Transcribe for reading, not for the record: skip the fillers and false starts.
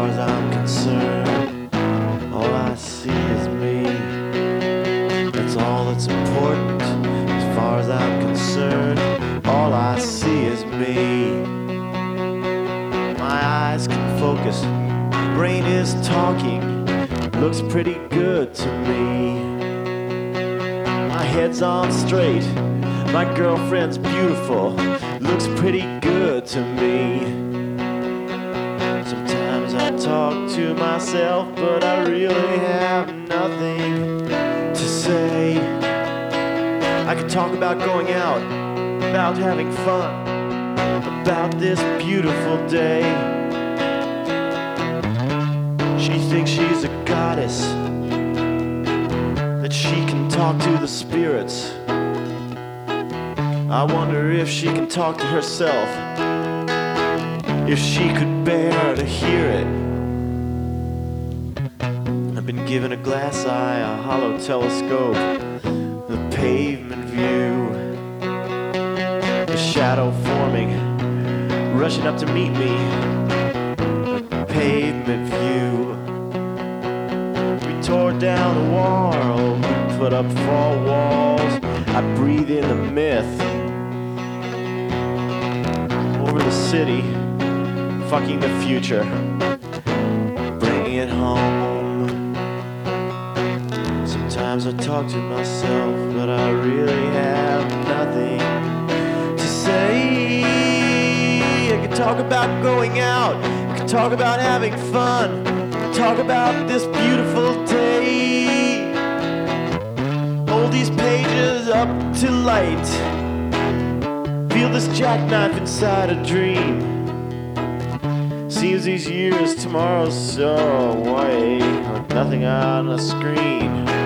far as I'm concerned, all I see is me. That's all that's important. As far as I'm concerned, all I see is me. My eyes can focus, brain is talking, looks pretty good to me. My head's on straight, my girlfriend's beautiful, looks pretty good to me. Sometimes I talk to myself, but I really have nothing to say. I could talk about going out, about having fun, about this beautiful day. She thinks she's a goddess, that she can talk to the spirits. I wonder if she can talk to herself, if she could bear to hear it. I've been given a glass eye, a hollow telescope, the pavement view, the shadow forming, rushing up to meet me, the pavement view. We tore down the wall, we put up 4 walls, I breathe in the myth. Over the city, fucking the future, bringing it home. Sometimes I talk to myself, but I really have nothing to say. I can talk about going out, I can talk about having fun, talk about this beautiful day. Hold these pages up to light, feel this jackknife inside a dream. Seems these years tomorrow's so away, like nothing on a screen.